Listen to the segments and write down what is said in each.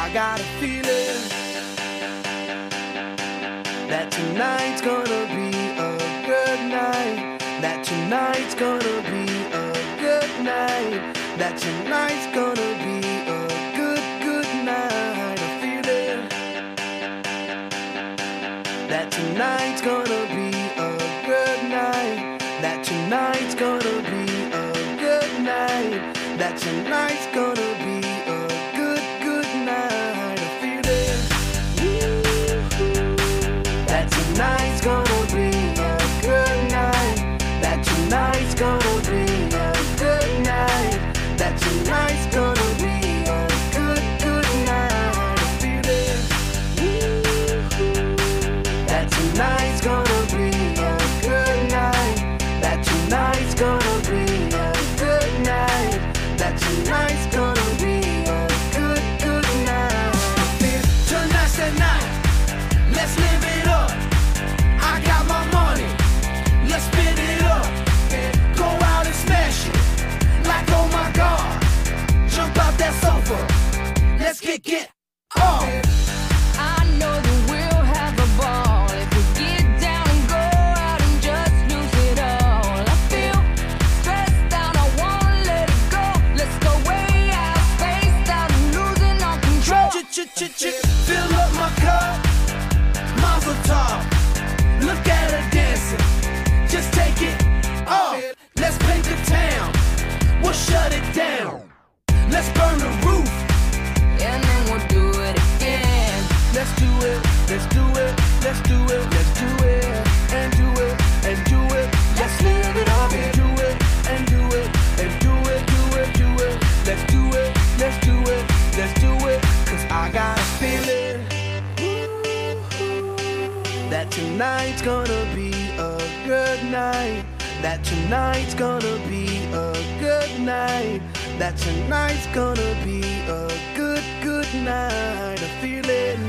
I got a feeling that tonight's gonna be a good night. That tonight's gonna be a good night. That tonight's gonna be a good, good night. A feeling that tonight's gonna be a good night. That tonight's gonna be a good night. That tonight's gonna be a good, good night. A feeling that tonight's gonna be a good night. That tonight's gonna be a good night. That tonight's gonna be a good, good night. A feeling that tonight's gonna be a good night. That tonight's gonna be a good night. That tonight's gonna be a good, good night. Tonight's the night. Let's live it up. I got my money. Let's spin it up. Go out and smash it. Like oh my God. Jump out that sofa. Let's get off. I know that we'll have a ball if we get down and go out and just lose it all. I feel stressed out, I wanna let it go. Let's go way out, spaced out, and losing all control. Fill up my cup. Mazel tov. Look at her dancing. Just take it off. Let's paint the town. We'll shut it down. Let's burn the roof. And then we'll do it again. Let's do it. Let's do it. Let's do it. Let's do it. And do it. And do it. Let's live it up and do it. And do it. And do it. Do it. Do it. Let's do it. Let's do it. Let's do it. 'Cause I got a feeling that tonight's gonna be a good night. That tonight's gonna be a good night. That tonight's gonna be a good, good night. A feeling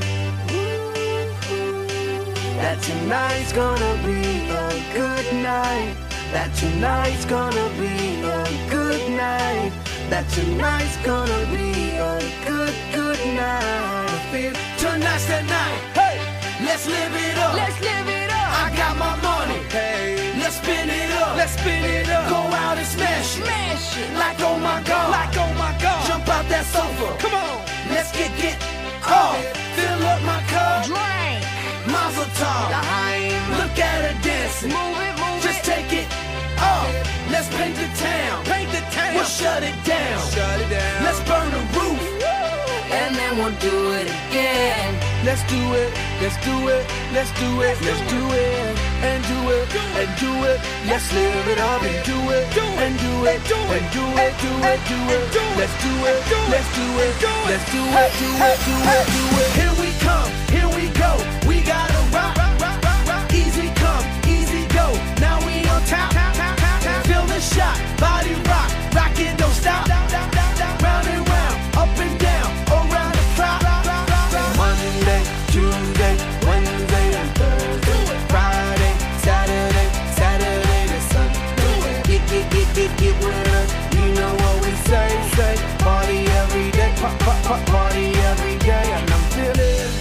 that tonight's gonna be a good night. That tonight's gonna be a good night. That tonight's gonna be a good, good night. I feel tonight's the night. Hey, let's live it up. Let's live it up. I got my money. Hey, let's spin it up. Let's spin it up. Go out and smash it. Smash it. Like oh my God. Like oh my God. Jump out that sofa. Come on. Let's get off. Fill up my cup. Drink. Mazel tov. Look at her dancing. Move it, move Just it. take it off. Let's paint the town. Paint the town. We'll shut it down. Shut it down. Let's burn the roof. And then we'll do it again. Let's do it. Let's do it. Let's do it. Let's do it. And do it. And do it. Let's live it up and do it. And do it. And do it. Do it. Do it. Let's do it. Let's do it. Let's do it. Do it. Do it. Do it. Here we come. Here we go. We gotta rock. Easy come. Easy go. Now we on top. Feel the shot. Body rock. Rock it. Don't stop. Round and round. Up and down. Around the clock. Monday, Tuesday, Wednesday, and Thursday. Friday, Saturday, Saturday to Sunday. Get with us. You know what we say. Party every day. Party every day. And I'm feeling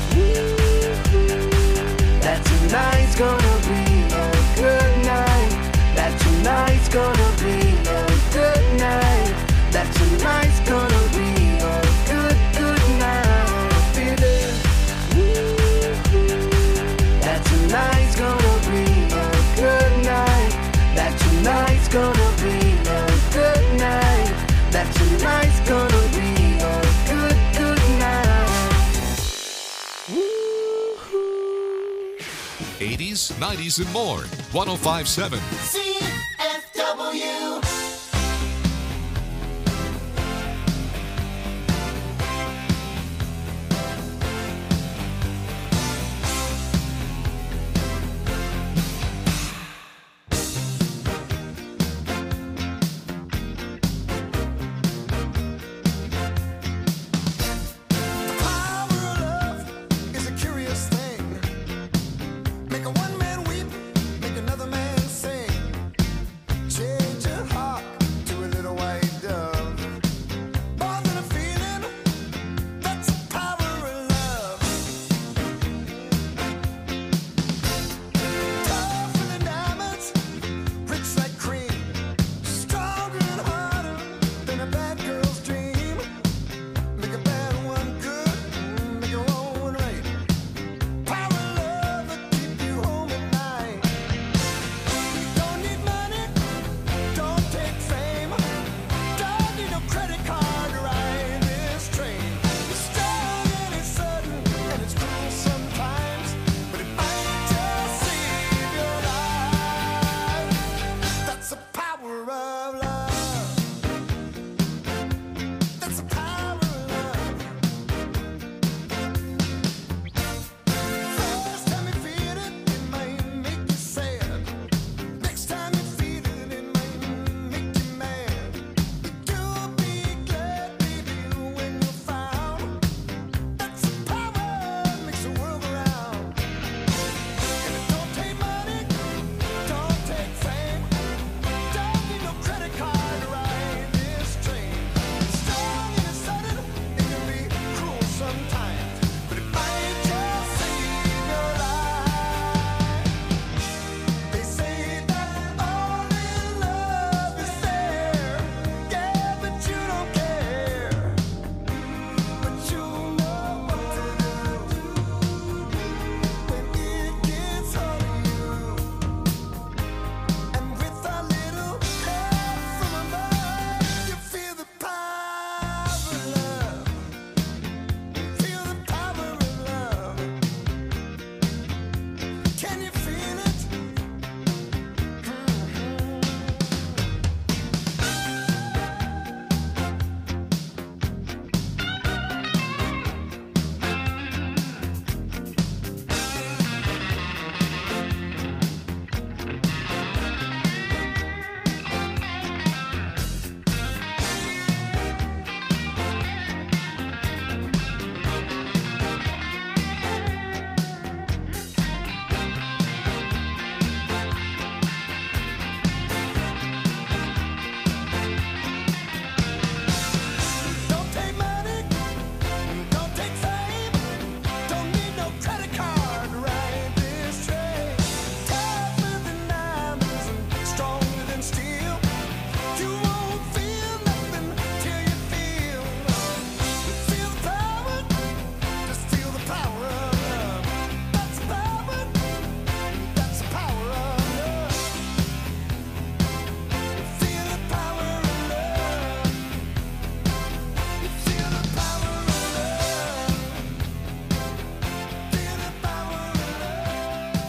that tonight's gonna be a good night. That tonight's gonna be a good night. That tonight's gonna be a good, good night. I'm feeling that tonight's gonna be a good night. That tonight's gonna be a good night. That tonight's gonna be a good, good night. 80s, 90s, and more. 105.7. CFW. Make a one man weep, make another man sing. Change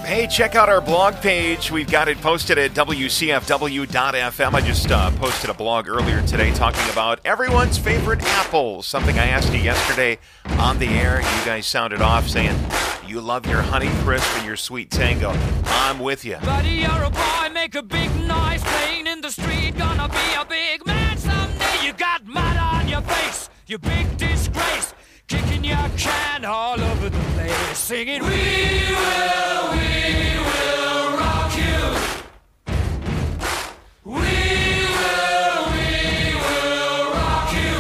Hey, check out our blog page. We've got it posted at WCFW.FM. I just posted a blog earlier today talking about everyone's favorite apples. Something I asked you yesterday on the air. You guys sounded off saying you love your Honey Crisp and your Sweet Tango. I'm with you. Buddy, you're a boy, make a big noise, playing in the street, gonna be a big man someday. You got mud on your face, you big disgrace, kicking your can all over the place, singing, we will rock you. We will rock you.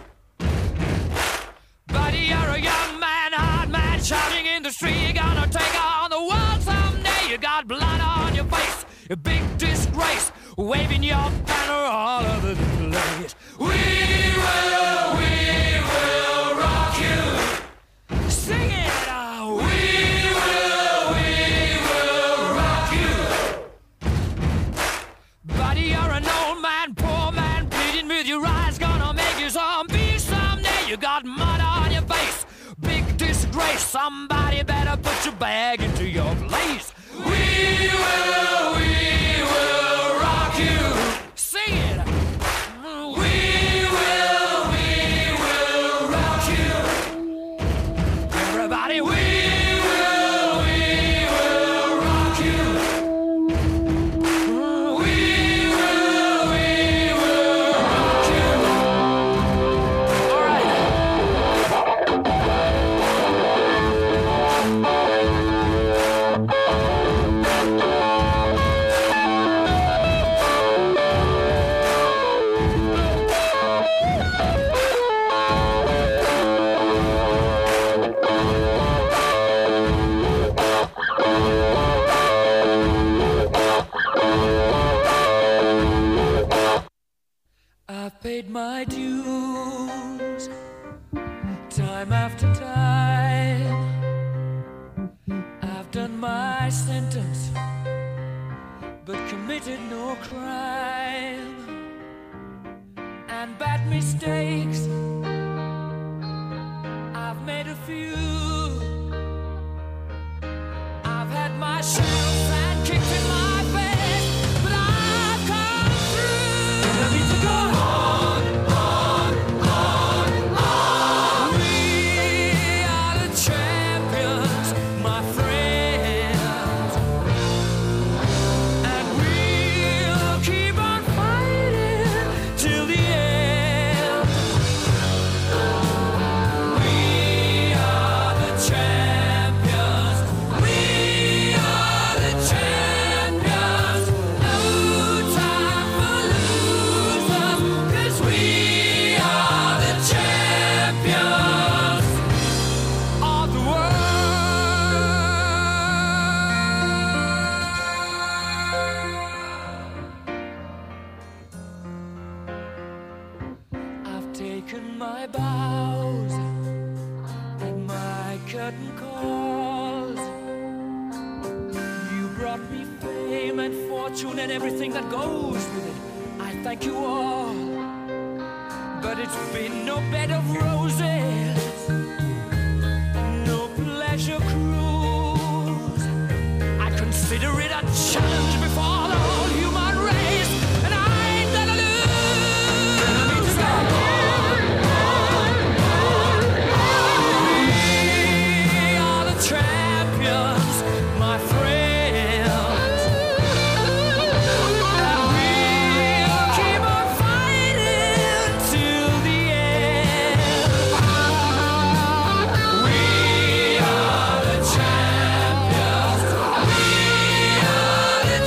Buddy, you're a young man, hard man, shouting in the street, you're gonna take on the world someday. You got blood on your face, a big disgrace, waving your banner all over the place. We will rock you. Sing it, we will rock you. Buddy, you're an old man, poor man, bleeding with your eyes, gonna make you zombie someday. You got mud on your face, big disgrace, somebody better put your bag into your place. We will rock you. Sing it. We will rock you. Everybody, we will rock you. We will rock you. All right. I've paid my dues time after time. I've done my sentence, but committed no crime. And bad mistakes, I've made a few. I've had my shells and kicked in my face, but I've come through. Let me to go on. We are the champions, my friends, and we'll keep on fighting till the end. We are the champions. We are the champions. No time for losers, 'cause we are the champions of the world. I've taken my bows and my curtain calls. You brought me fame and fortune and everything that goes with it. I thank you all, but it's been no bed of roses, no pleasure cruise. I consider it a challenge before the whole human race, and I ain't gonna lose. We are the champions, my friends, and we'll keep on fighting till the end. We are the champions. We are the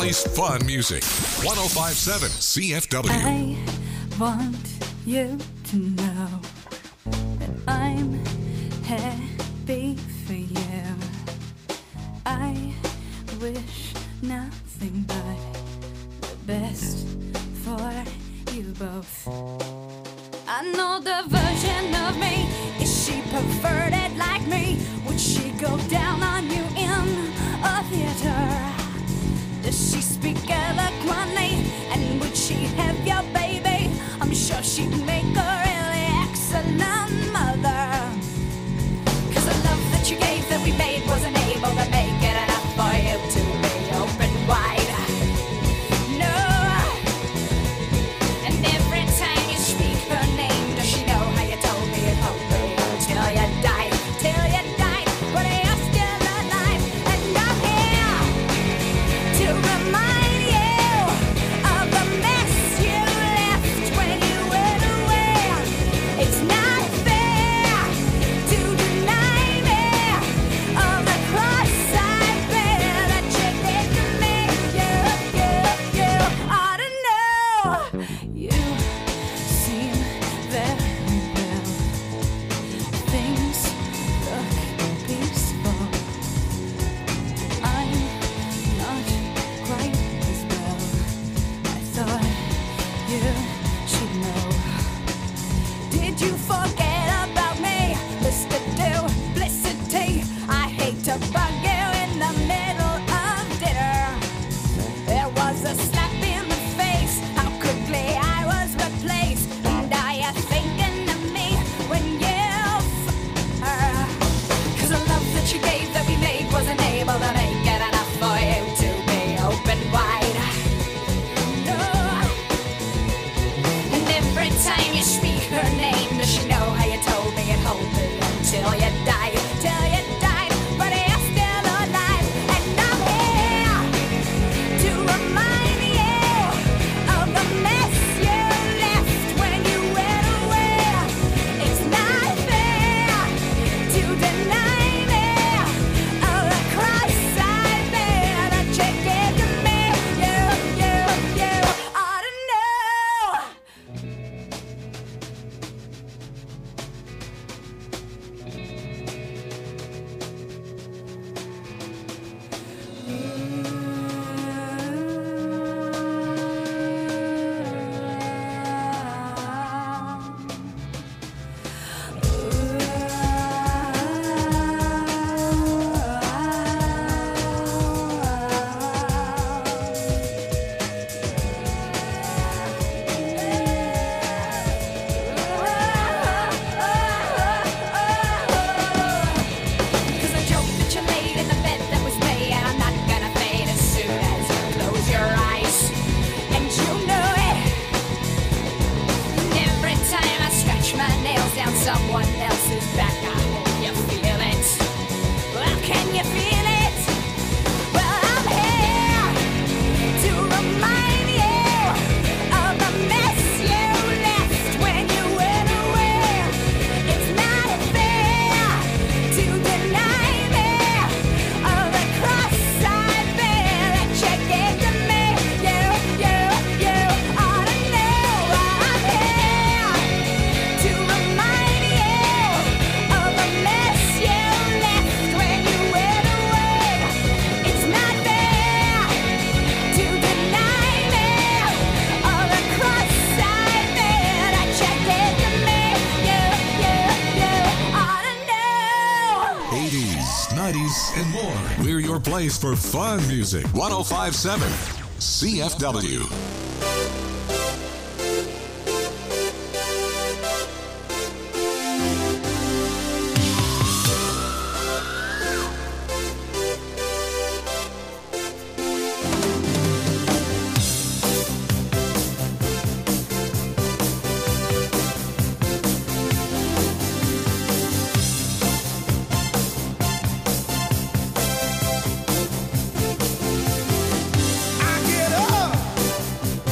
plays fun music. 1057 CFW. I want you to know that I'm happy for you. I wish nothing but the best for you both. I know the version of me. Is she perverted like me? Would she go down on you in a theater? Does she speak eloquently? And would she have your baby? I'm sure she'd make a really excellent mother. 'Cause the love that you gave that we made wasn't able to make it enough for you to be open wide. No. And every time you speak her name, does she know how you told me it hoped me till you died, till you died, but you're still alive. And I'm here to remind you of the mess you left when you went away. It's not fair to deny me of the cross I bear that you did to me. You ought to know. You seem very well. Things look peaceful. I'm not quite as well. I thought you should know. Did you forget about me, Mr. Duplicity? I hate to bug you in the middle of dinner. There was a slap in the face. How quickly I was replaced. And are you thinking of me when you her? 'Cause the love that you gave that we made wasn't able to make it enough for you to be open wide. No. And every time you speak her name, does she know how you told me it hold me until you died, till you died, but you're still alive. And I'm here to remind you of the mess you left when you went away. It's not fair to deny me of the cross I bear that you gave to me. You ought to know. Cause the joke that you laid in the bed that was me, and I'm not gonna fade as soon as you close your eyes. And you know it. And every time I scratch my nails down someone else's back, I hope you feel it. Well, can you feel it? Well, I'm here to remind you of the mess you left when you went away. It's not fair to deny me of the cross I bear that you gave to me. You ought to know. I'm here to remind you of the mess you left when you went away. It's not fair to deny me of the cross I bear that you gave to me. You ought to know. 80s, 90s, and more. We're your place for fun music. 1057 CFW. I get up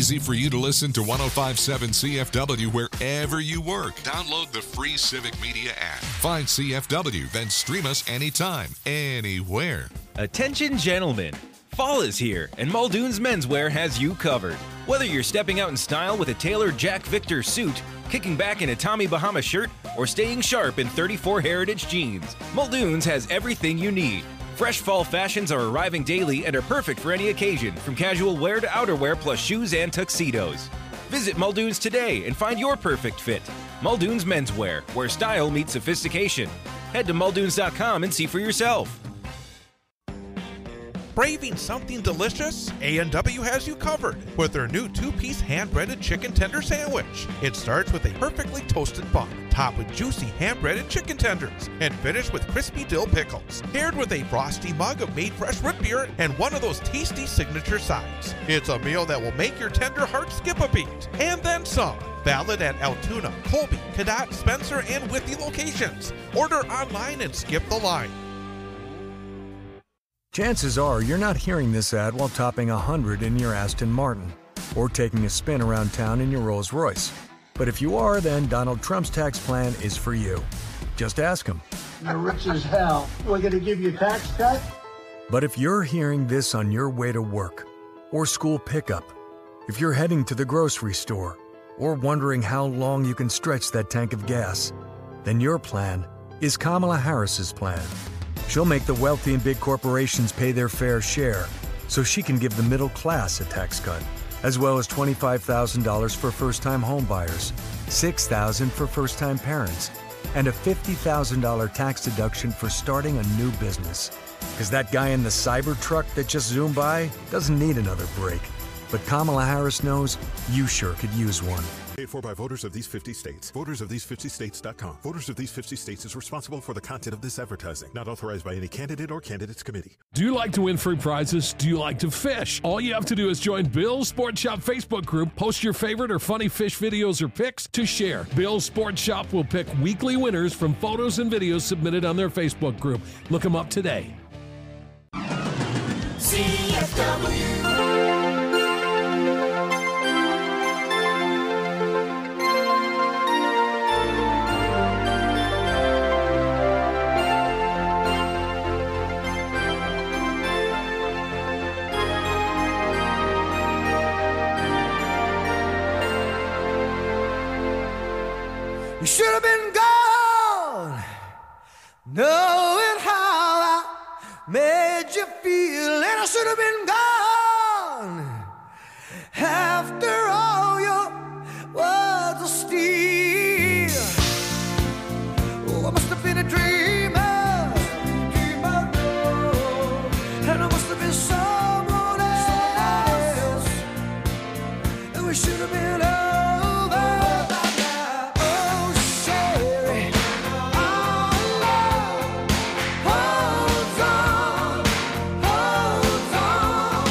easy for you to listen to 1057 CFW wherever you work. Download the free Civic Media app. Find CFW, then stream us anytime, anywhere. Attention gentlemen, fall is here and Muldoon's Menswear has you covered. Whether you're stepping out in style with a tailored Jack Victor suit, kicking back in a Tommy Bahama shirt, or staying sharp in 34 Heritage jeans, Muldoon's has everything you need. Fresh fall fashions are arriving daily and are perfect for any occasion, from casual wear to outerwear plus shoes and tuxedos. Visit Muldoon's today and find your perfect fit. Muldoon's Menswear, where style meets sophistication. Head to muldoons.com and see for yourself. Craving something delicious? A&W has you covered with their new two-piece hand-breaded chicken tender sandwich. It starts with a perfectly toasted bun, topped with juicy hand-breaded chicken tenders, and finished with crispy dill pickles, paired with a frosty mug of made fresh root beer and one of those tasty signature sides. It's a meal that will make your tender heart skip a beat, and then some. Valid at Altoona, Colby, Cadott, Spencer, and Whitney locations. Order online and skip the line. Chances are you're not hearing this ad while topping 100 in your Aston Martin or taking a spin around town in your Rolls Royce. But if you are, then Donald Trump's tax plan is for you. Just ask him. You're rich as hell. We're going to give you a tax cut? But if you're hearing this on your way to work or school pickup, if you're heading to the grocery store or wondering how long you can stretch that tank of gas, then your plan is Kamala Harris's plan. She'll make the wealthy and big corporations pay their fair share so she can give the middle class a tax cut, as well as $25,000 for first-time homebuyers, $6,000 for first-time parents, and a $50,000 tax deduction for starting a new business. Because that guy in the cyber truck that just zoomed by doesn't need another break. But Kamala Harris knows you sure could use one. Paid for by voters of these 50 states. VotersOfThese50States.com. Voters of these 50 states is responsible for the content of this advertising. Not authorized by any candidate or candidates committee. Do you like to win free prizes? Do you like to fish? All you have to do is join Bill's Sports Shop Facebook group, post your favorite or funny fish videos or pics to share. Bill's Sports Shop will pick weekly winners from photos and videos submitted on their Facebook group. Look them up today. CFW. You should have been gone, knowing how I made you feel, and I should have been gone after all your words of steel. Oh, I must have been a dreamer, no, and I must have been someone else, and we should have been over. Hold on.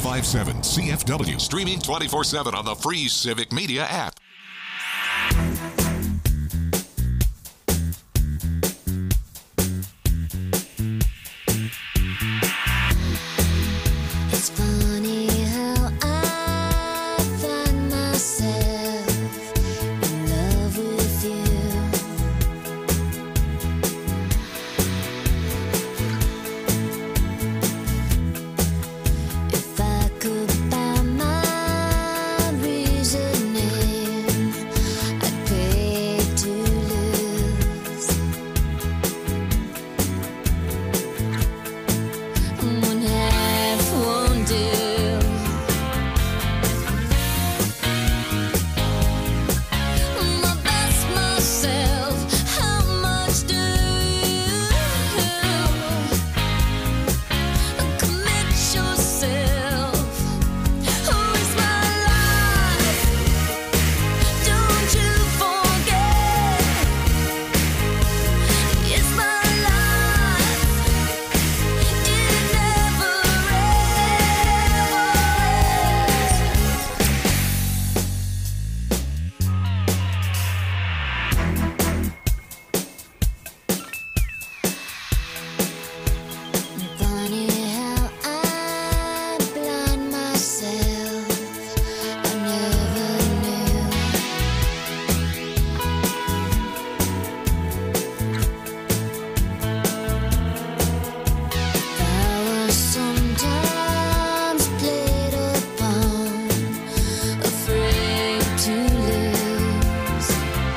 1057 CFW. Streaming 24/7 on the free Civic Media app. It's funny how I find myself in love with you. If I could buy my reasoning, I'd pay to lose. One half won't do. My best myself, how much do you commit yourself? Who is my life? Don't you forget, it's my life. It never Funny how I blind myself. I never knew. I was sometimes played upon, afraid to lose.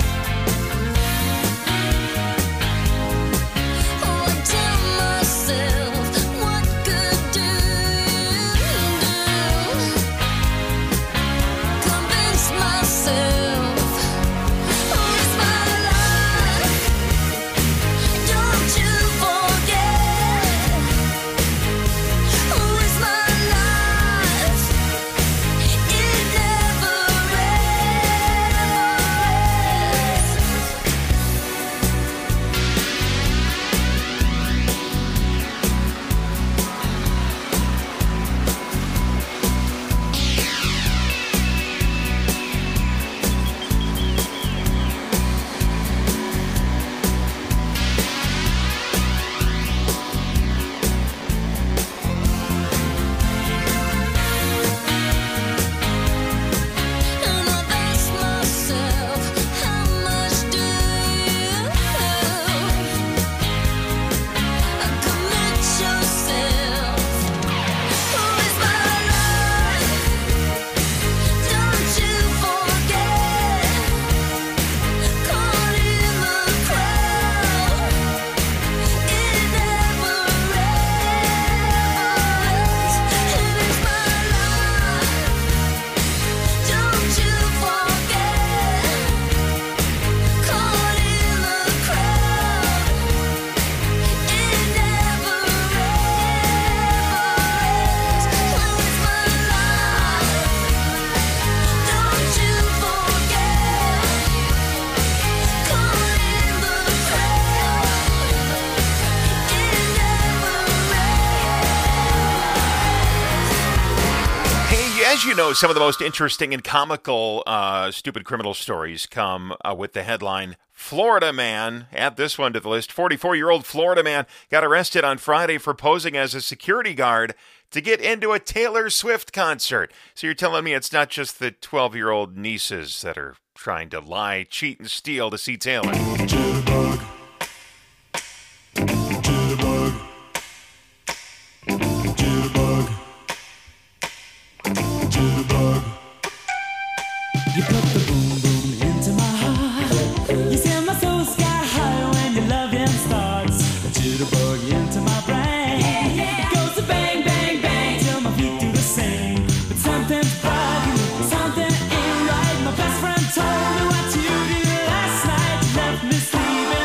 Oh, I tell myself, what good do you do? Convince myself, who is my life? Don't you forget, who is my life? It never And I ask myself, how much do you commit yourself? Who is my life? Don't you forget, caught in the crowd. It never ends. It is my life. Don't you forget, caught in the crowd. It never ends. Who is my life? Don't you forget, caught in the crowd. It never ends. Hey, as you know, some of the most interesting and comical stupid criminal stories come with the headline, Florida man. Add this one to the list. 44-year-old Florida man got arrested on Friday for posing as a security guard to get into a Taylor Swift concert. So you're telling me it's not just the 12-year-old nieces that are trying to lie, cheat, and steal to see Taylor. You put the boom boom into my heart. You send my soul sky high when your loving starts. A jitterbug into my brain. It goes to bang bang bang till my feet do the same. But something's bugging, something ain't right. My best friend told me what you did last night. You left me sleeping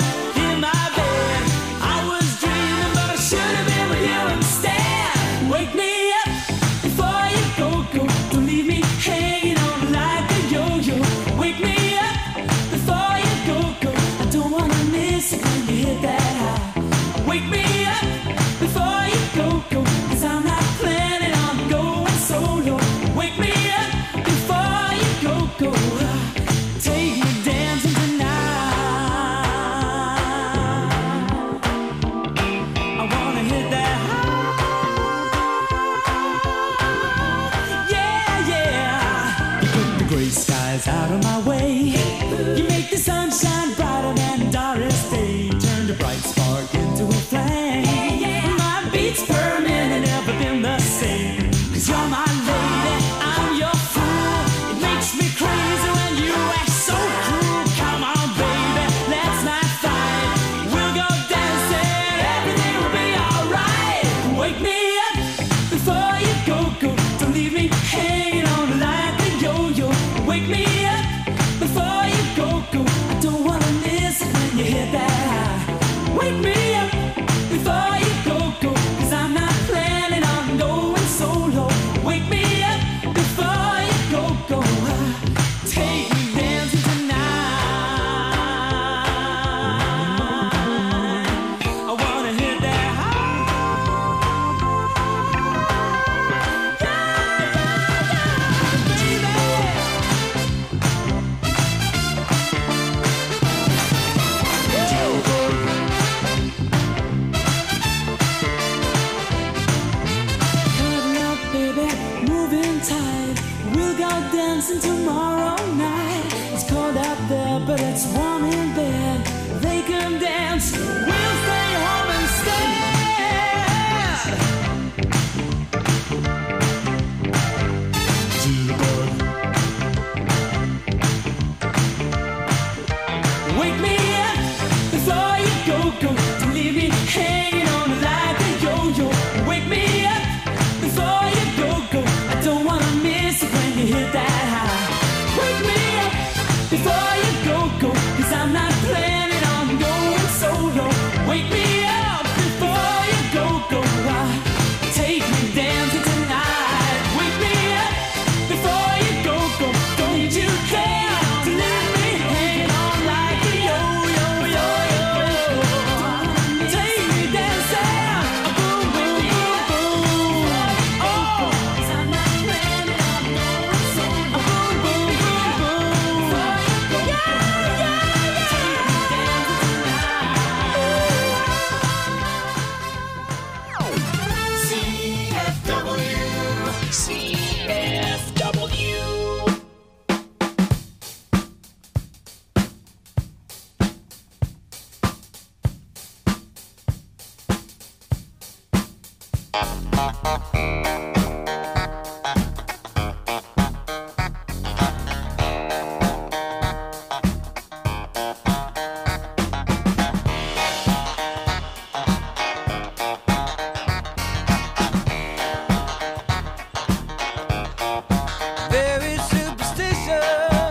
Very superstitious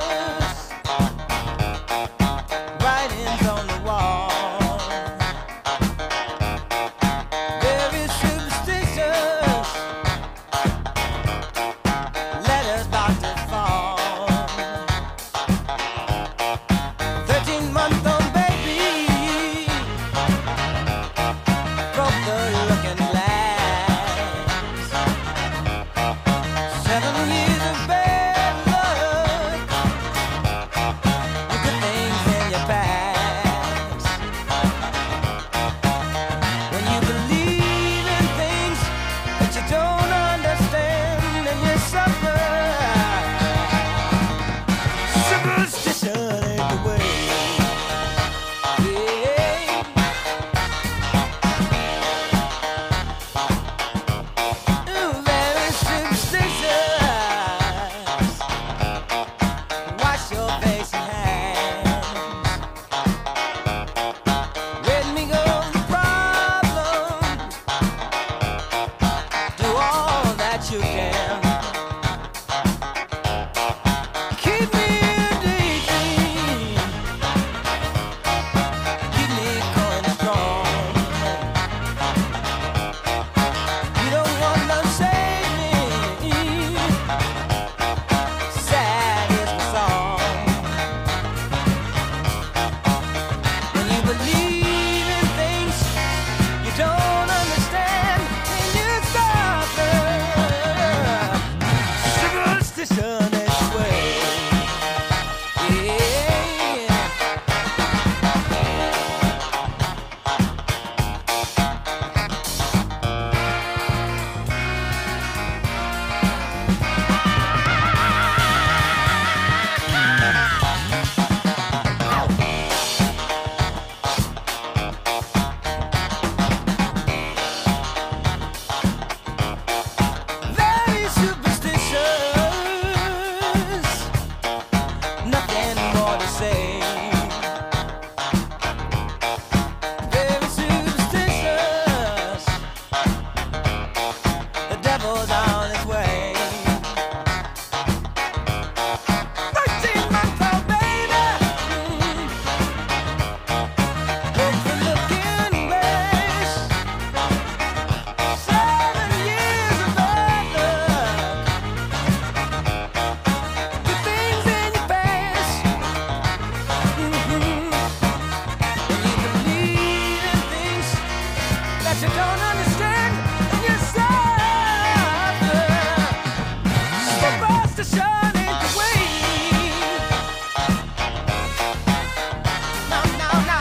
writings on the wall. Very superstitious letters about to fall. 13-month-old baby broke the looking glass. 7 years of bad luck, you put things in your past. When you believe in things that you don't understand, and you suffer. Superstition ain't the way. Ooh, very superstitious. Wash your face and hands. Let me go the problems. Do all that you can. Keep me in daydream. Keep me going strong. You don't want to save me. Sad is my song. When you believe in things you don't understand, and you suffer. Superstition is the way. Yeah. Very superstitious, nothing more to say. Very superstitious, the devil's on his way. 13-month-old baby, broke the looking glass. 7 years of bad luck, put things in your past. When you believe in things that you don't understand, and you suffer. Superstition ain't the way. No, no, no.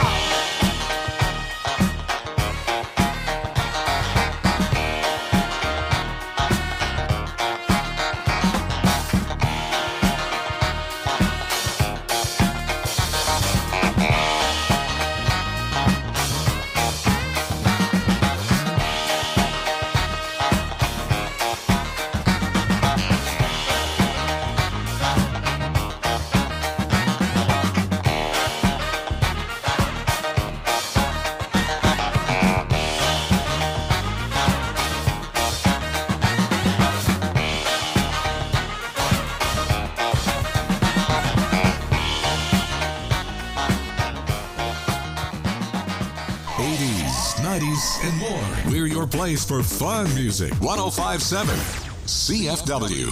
and more. We're your place for fun music. 105.7 CFW.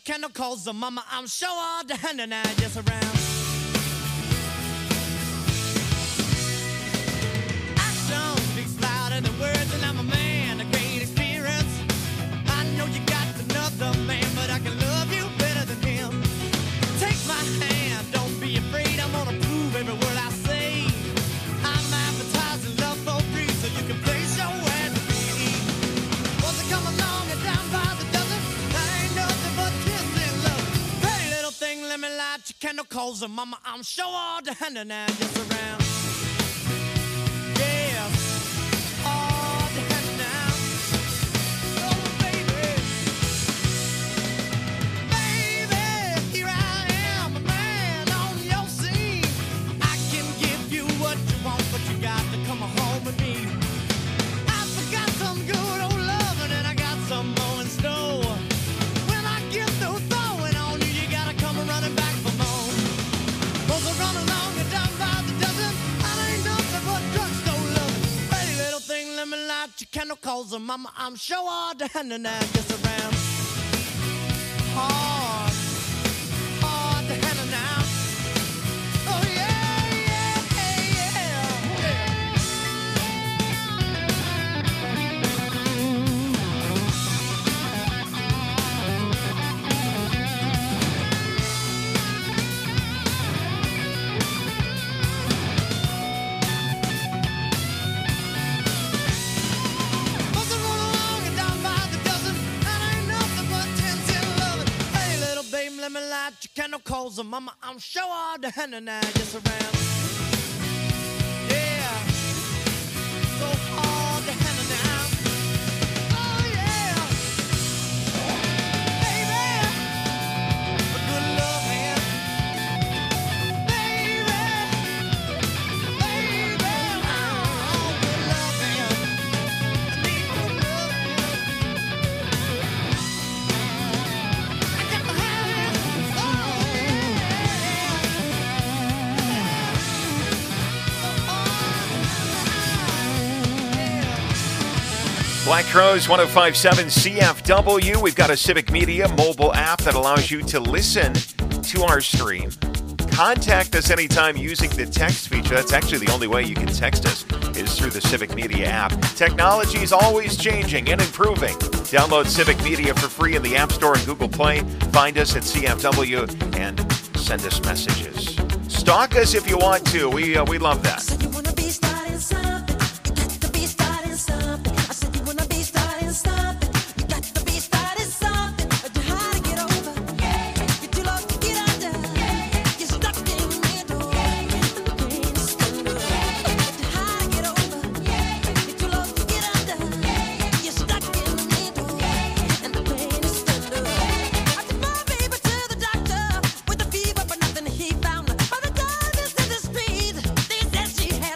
Cause mama, I'm sure all the hand and I just around. candle calls her mama. I'm sure all the hand and now just around. Yeah, all the hand now. Oh, baby. Baby, here I am, a man on your scene. I can give you what you want, but you got to come home with me. I forgot some good old loving, and I got some more in store. When I get through throwing on you, you gotta come running back for more. Folks are running along and down by the dozen. I ain't nothing but drugstore loving. Pretty little thing, let me light your candle, calls her mama. I'm sure all the hand and now just around. Hard, hard to handle now. Oh yeah, yeah, yeah, Folks are rolling along and down by the dozen. That ain't nothing but 10 loving. Hey, little baby, let me light your candle, calls her mama. I'm sure all the hand and now just around. Yeah, so hard to handle now. Oh yeah, baby, a good loving, baby, oh, good loving. I need good loving. I got to have it. Black Crowes 1057 CFW. We've got a Civic Media mobile app that allows you to listen to our stream. Contact us anytime using the text feature. That's actually the only way you can text us is through the Civic Media app. Technology is always changing and improving. Download Civic Media for free in the App Store and Google Play. Find us at CFW and send us messages. Stalk us if you want to. We love that. You wanna be starting something, you got to be starting something. I said you wanna be starting something, you got to be starting something. You're hard to get over, you're too low to get under. You're stuck in the middle, and the pain is under. You're hard to get over, you're too low to get under. You're stuck in the middle, and the pain is under. I took my baby to the doctor with a fever, but nothing he found. By the time this in the street, they said she had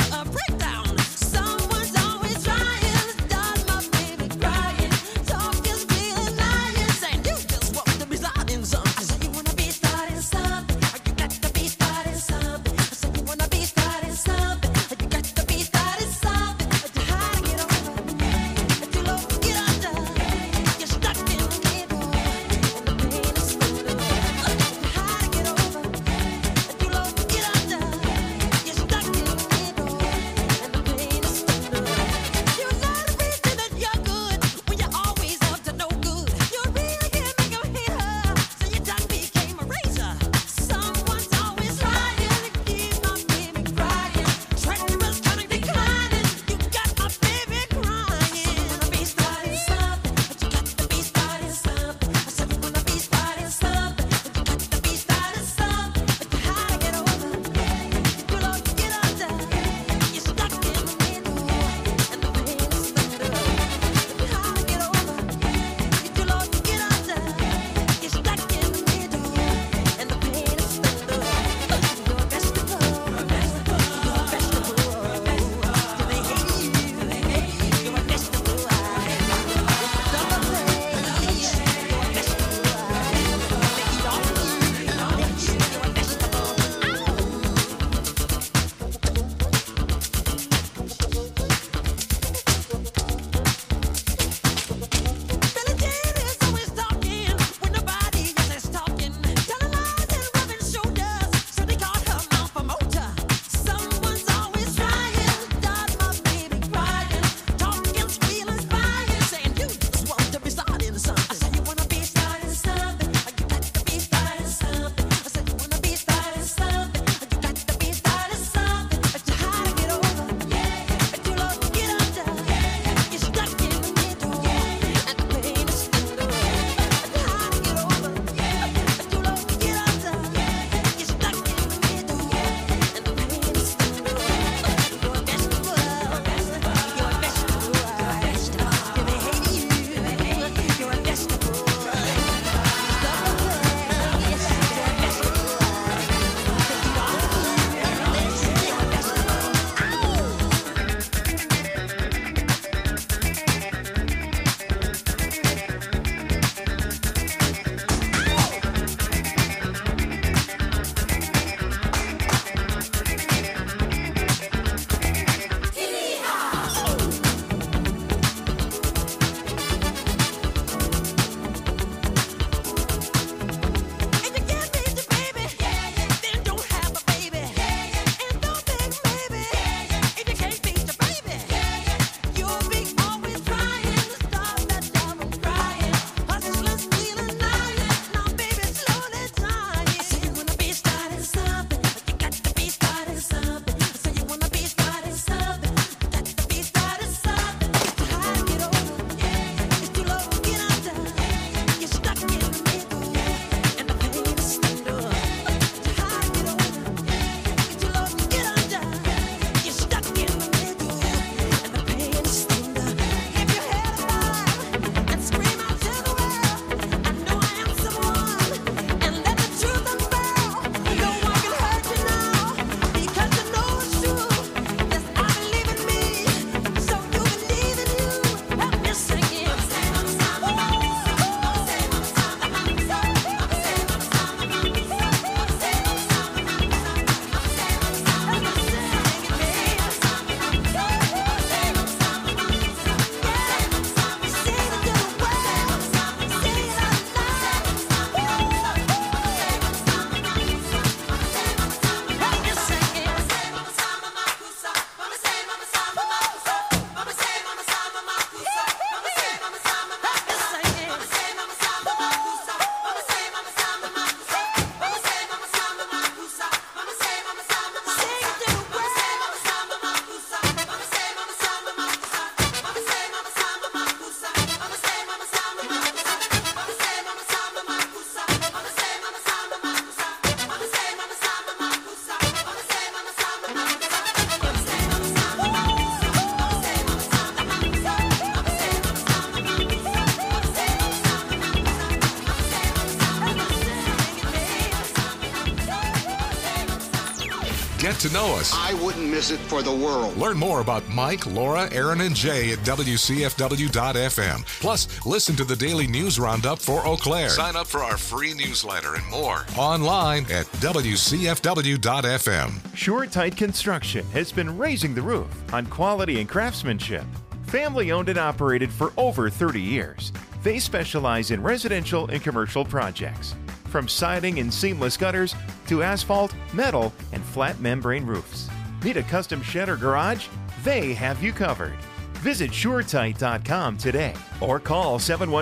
Get to know us. I wouldn't miss it for the world. Learn more about Mike, Laura, Aaron, and Jay at WCFW.FM. Plus, listen to the daily news roundup for Eau Claire. Sign up for our free newsletter and more online at WCFW.FM. SureTight Construction has been raising the roof on quality and craftsmanship. Family owned and operated for over 30 years. They specialize in residential and commercial projects, from siding and seamless gutters to asphalt, metal, and flat membrane roofs. Need a custom shed or garage? They have you covered. Visit SureTight.com today or call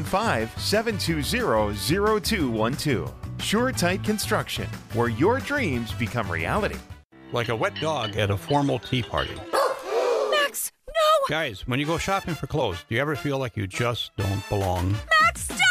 715-720-0212. SureTight Construction, where your dreams become reality. Like a wet dog at a formal tea party. Max, no! Guys, when you go shopping for clothes, do you ever feel like you just don't belong? Max, don't!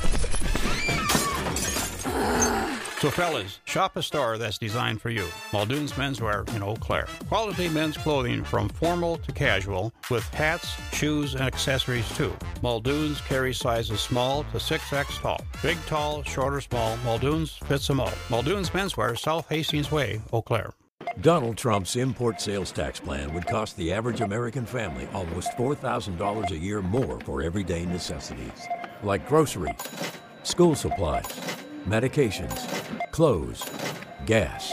So fellas, shop a store that's designed for you. Muldoon's Menswear in Eau Claire. Quality men's clothing from formal to casual with hats, shoes, and accessories too. Muldoon's carries sizes small to 6X tall. Big, tall, short, or small, Muldoon's fits them all. Muldoon's Menswear, South Hastings Way, Eau Claire. Donald Trump's import sales tax plan would cost the average American family almost $4,000 a year more for everyday necessities, like groceries, school supplies, medications, clothes, gas.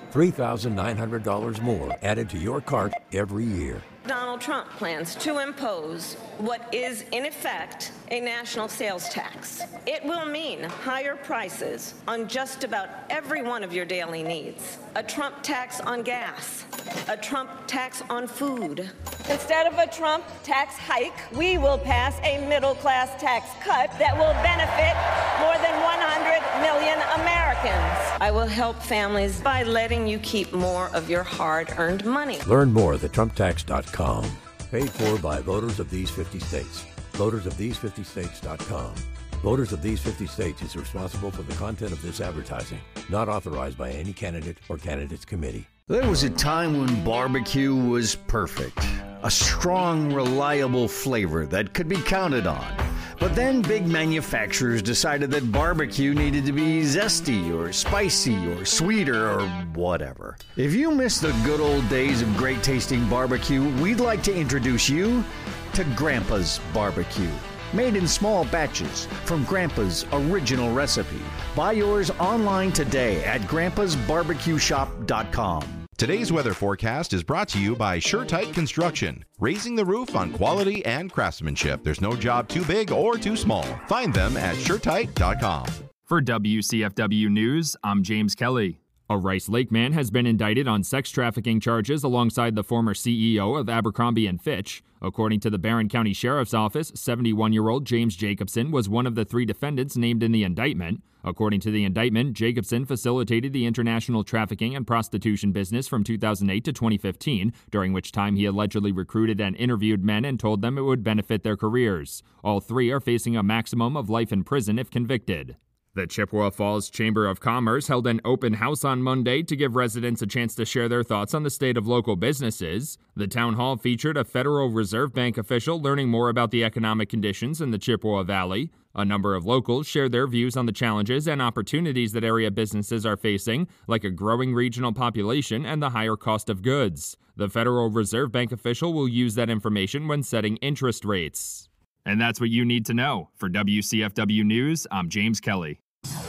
$3,900 more added to your cart every year. Donald Trump plans to impose what is, in effect, a national sales tax. It will mean higher prices on just about every one of your daily needs. A Trump tax on gas, a Trump tax on food. Instead of a Trump tax hike, we will pass a middle-class tax cut that will benefit more than 100 million Americans. I will help families by letting you keep more of your hard-earned money. Learn more at thetrumptax.com. Paid for by voters of these 50 states. VotersOfThese50States.com. Voters of these 50 states is responsible for the content of this advertising. Not authorized by any candidate or candidates committee. There was a time when barbecue was perfect. A strong, reliable flavor that could be counted on. But then big manufacturers decided that barbecue needed to be zesty or spicy or sweeter or whatever. If you miss the good old days of great tasting barbecue, we'd like to introduce you to Grandpa's Barbecue. Made in small batches from Grandpa's original recipe. Buy yours online today at grandpasbarbecueshop.com. Today's weather forecast is brought to you by SureTight Construction, raising the roof on quality and craftsmanship. There's no job too big or too small. Find them at SureTight.com. For WCFW News, I'm James Kelly. A Rice Lake man has been indicted on sex trafficking charges alongside the former CEO of Abercrombie & Fitch. According to the Barron County Sheriff's Office, 71-year-old James Jacobson was one of the 3 defendants named in the indictment. According to the indictment, Jacobson facilitated the international trafficking and prostitution business from 2008 to 2015, during which time he allegedly recruited and interviewed men and told them it would benefit their careers. All 3 are facing a maximum of life in prison if convicted. The Chippewa Falls Chamber of Commerce held an open house on Monday to give residents a chance to share their thoughts on the state of local businesses. The town hall featured a Federal Reserve Bank official learning more about the economic conditions in the Chippewa Valley. A number of locals shared their views on the challenges and opportunities that area businesses are facing, like a growing regional population and the higher cost of goods. The Federal Reserve Bank official will use that information when setting interest rates. And that's what you need to know. For WCFW News, I'm James Kelly.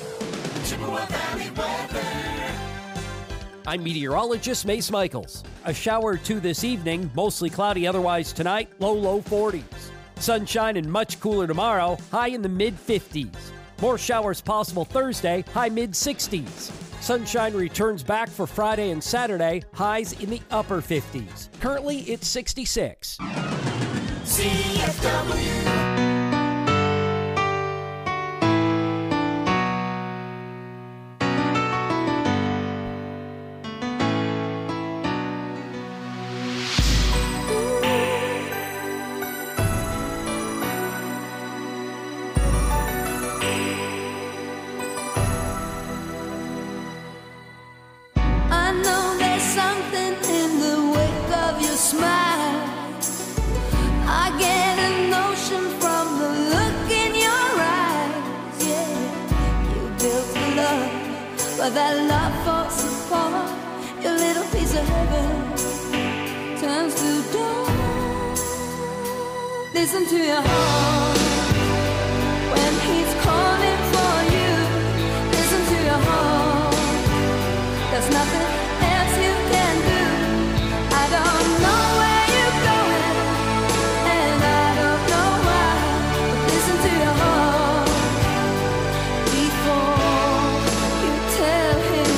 I'm meteorologist Mace Michaels. A shower or 2 this evening, mostly cloudy otherwise tonight, low 40s. Sunshine and much cooler tomorrow, high in the mid-50s. More showers possible Thursday, high mid-60s. Sunshine returns back for Friday and Saturday, highs in the upper 50s. Currently, it's 66. CFW. But that love falls apart Your little piece of heaven turns to dawn. Listen to your heart when he's calling for you. Listen to your heart. There's nothing else you can do. I don't know where you're going, and I don't know why. But listen to your heart before you tell him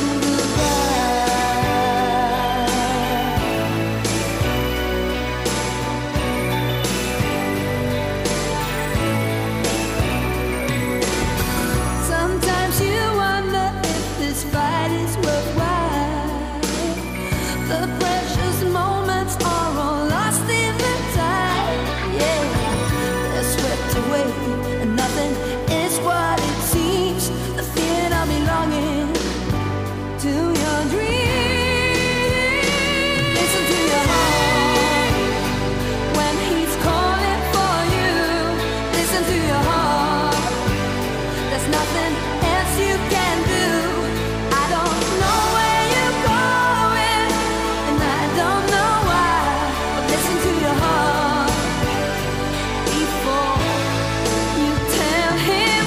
goodbye. Sometimes you wonder if this fight is worthwhile. The precious moments are all lost in the tide. Yeah, they're swept away, and nothing is what it seems. The feeling of belonging to your dreams. Listen to your heart when he's calling for you. Listen to your heart. There's nothing else you can do. I don't know where you're going, and I don't know why. But listen to your heart before you tell him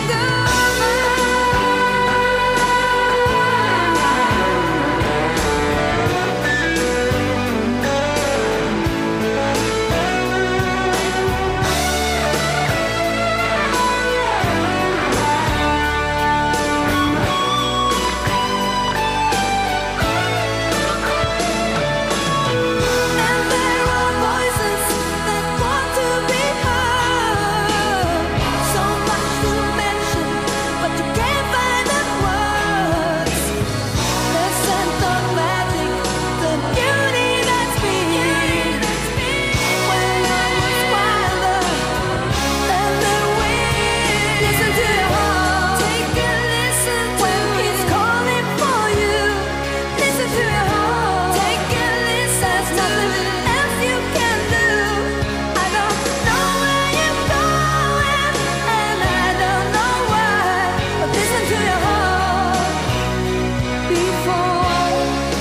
And there are voices that want to be heard. So much to mention, but you can't find the words. The scent of magic, the beauty that's been. When I was wilder than the wind. Listen to your heart. Take a listen when he's calling for you. Listen to your heart. Take a listen. There's nothing else you can do. I don't know where you're going, and I don't know why. But listen to your heart before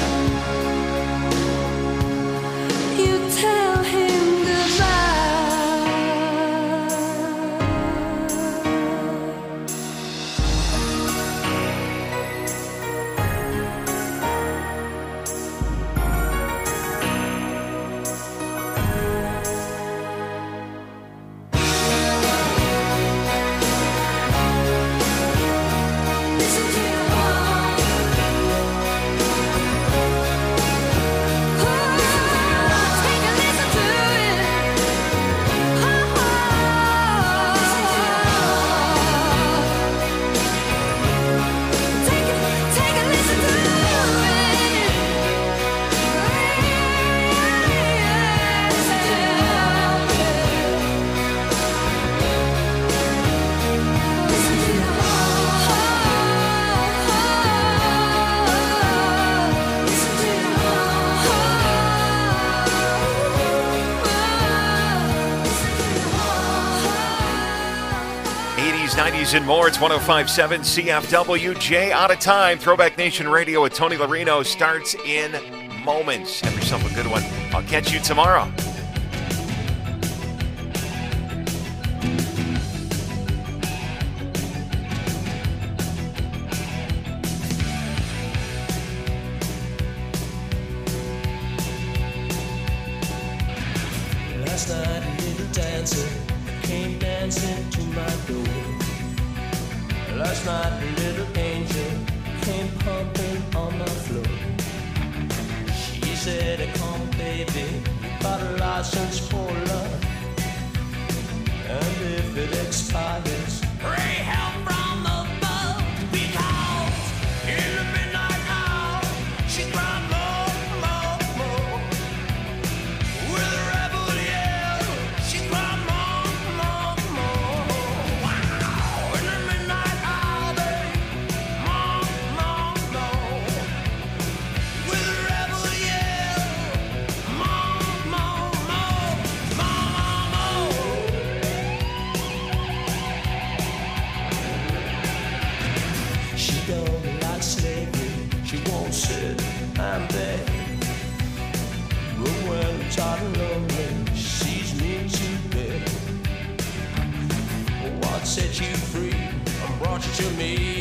you tell him goodbye. Listen to your heart. Take a listen to it. Take a listen to '80s, '90s, and more. It's 105.7 CFW. Jay out of time. Throwback Nation Radio with Tony Larino starts in moments. Have yourself a good one. I'll catch you tomorrow. Last night a little dancer came dancing to my door. Last night a little angel came pumping on my floor. She said, come baby, got a license for love. And if it expires, pray help from above. Because in the midnight hour, she cried more, more, more. With a rebel yell, she cried more, more, more. Wow. In the midnight hour, babe, more, more, more. With a rebel yell, more, more, more. set you free. I brought you to me.